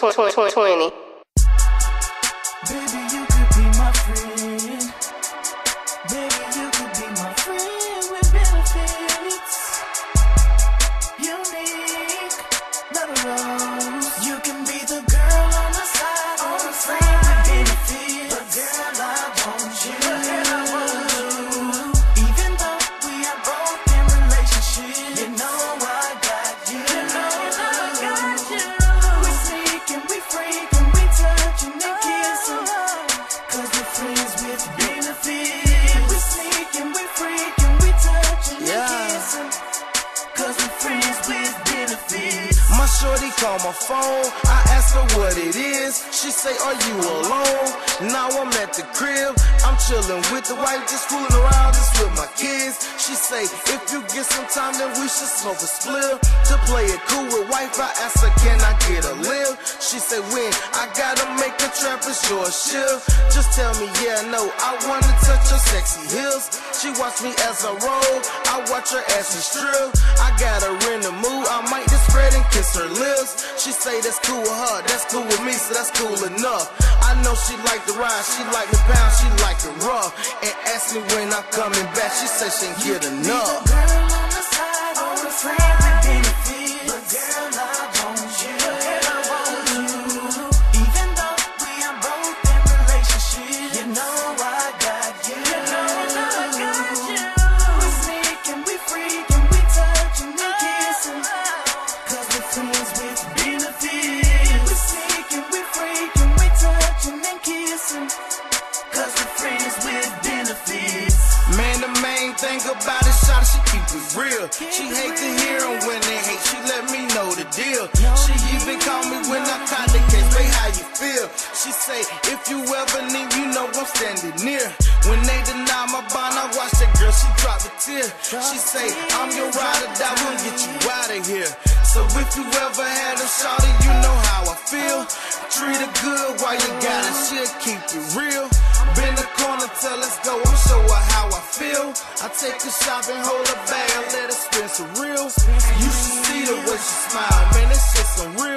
2020. Baby, you could be my friend. Baby, you could be my friend with benefits. Unique, not a rose. You can be the girl on the side, on the friend with benefits. But girl, I want you. Even though we are both in relationships, you know I got you. You know I got you. We sneak and we freak and we touch and we kiss 'em. 'Cause we're friends with benefits. We sneak and we freak and we touch and we kiss 'em. 'Cause we're friends with benefits. My shorty call my phone, I ask her what it is. She say, are you alone? Now I'm at the crib, I'm chilling with the wife, just fooling around, just with my kids. She say, if you get some time, then we should smoke a spliff. To play it cool with wife, I ask her, can I get a lift? She say, when? I gotta make a trap, it's your shift. Just tell me, yeah, no, I wanna touch your sexy hips. She watch me as I roll, I watch her as she strip. I got her in the mood, I might just spread and kiss her lips. She say that's cool with her, that's cool with me, so that's cool enough. I know she like the ride, she like the pound, she like the rough. And ask me when I'm coming back, she say she ain't get enough. The girl on the side, on the friend with benefits. But girl, I want you. I want you. Even though we are both in relationships, you know I got you. You know I got you. We sneak and we freak and we touch and we kiss 'em. 'Cause we're friends with benefits. We sneak and we freak and we touch and then kiss 'em. 'Cause we're friends with benefits. Man, the main thing about it, shawty, she keep it real. She hate to hear them when they hate, she let me know the deal. She even call me when I caught the case, babe, how you feel? She say, if you ever need, you know I'm standing near. When they deny my bond, I watch that girl, she drop a tear. She say, I'm your ride or die, we'll get you out of here. So if you ever had a shawty, you know how I feel. Treat her good while you got it, she'll keep it real. Bend the corner, tell let's go, I'ma show her how I feel. I take her shopping, hold her bag, I let her spend some real. You should see the way she smile, man, this shit's some real.